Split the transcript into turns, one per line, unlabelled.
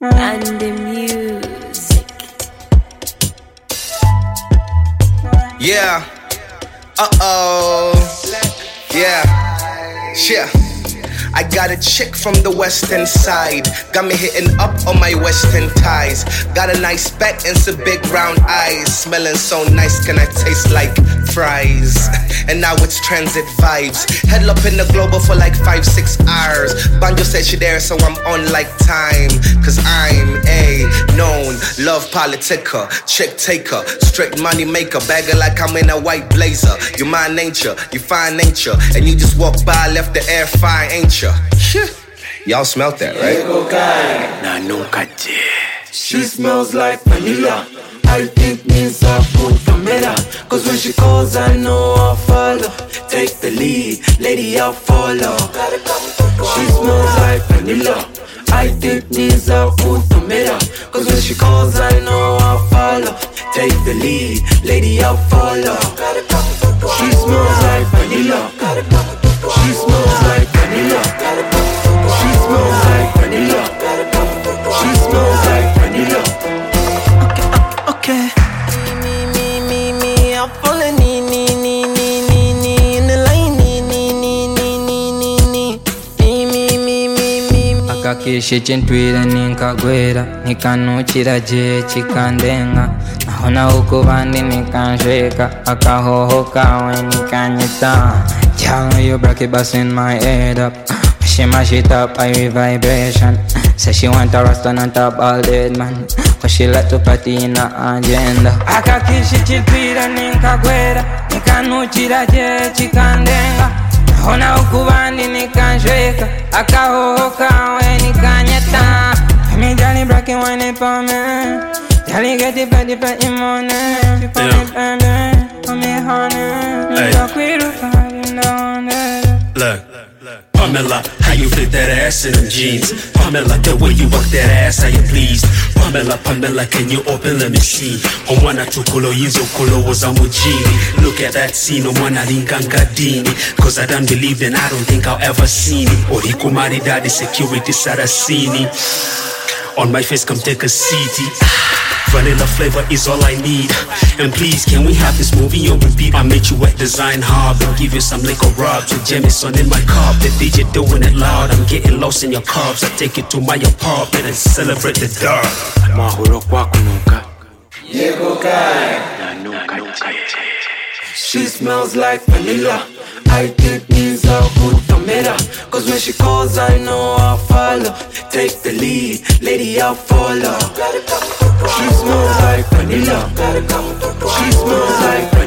and the music.
Yeah. Yeah. Yeah. I got a chick from the western side. Got me hitting up on my western ties. Got a nice back and some big round eyes. Smelling so nice, can I taste like fries? And now it's transit vibes. Head up in the global for like 5-6 hours. Banjo said she there, so I'm on like time. Cause I'm a known love politica, chick taker, strict money maker, bagger like I'm in a white blazer. You my nature, you fine nature, and you just walk by, left the air fine, ain't you? Y'all smelt that, right?
She smells like vanilla. I think means I put the mirror. Cause when she calls I know I'll follow. Take the lead, lady I'll follow. She smells like vanilla. I think means I put the mirror. Cause when she calls I know I'll follow. Take the lead, lady I'll follow. She smells like vanilla. She smells like vanilla. She smells like vanilla. She smells like vanilla. Okay. Me, I'm falling in the line, me.
Akakishe chintwira ninkagwera nikanuchira je chikandenga nahona uko bandi nikansheka akahoho kawe nikanyita. Girl, you break it bust in my head up. She mash it up, I vibration. Say she want a rasta on top all dead man. Cause she like to party in her agenda. Akakishi chipira ninkagwera nikanuchira je chikandenga nahona ukubandi nikanshweka akahoho kawe nikanyeta. Me jolly break it when it for me. Jolly get it petty money. She put it baby, for me honey. Me talk with her.
Look, Pamela, how you fit that ass in them jeans? Pamela, the way you work that ass, how you pleased? Pamela, can you open, let me see? Omwana tukulo yizo kulo was mujini. Look at that scene, omwana lingangadini. Cause I don't believe and I don't think I'll ever see it. Oriku maridadi security sarasini. On my face, come take a seat. Vanilla flavor is all I need. And please, can we have this movie on repeat? I made you wet design hard and give you some liquor rubs with Jameson in my cup. The DJ doing it loud, I'm getting lost in your carbs. I take it to my apartment and celebrate the dark.
Mahuro kwa kunuka. She smells like vanilla. I think means I'll put the mirror. Cause when she calls I know I'll follow. Take the lead, lady I'll follow. She smells like vanilla. She smells like vanilla.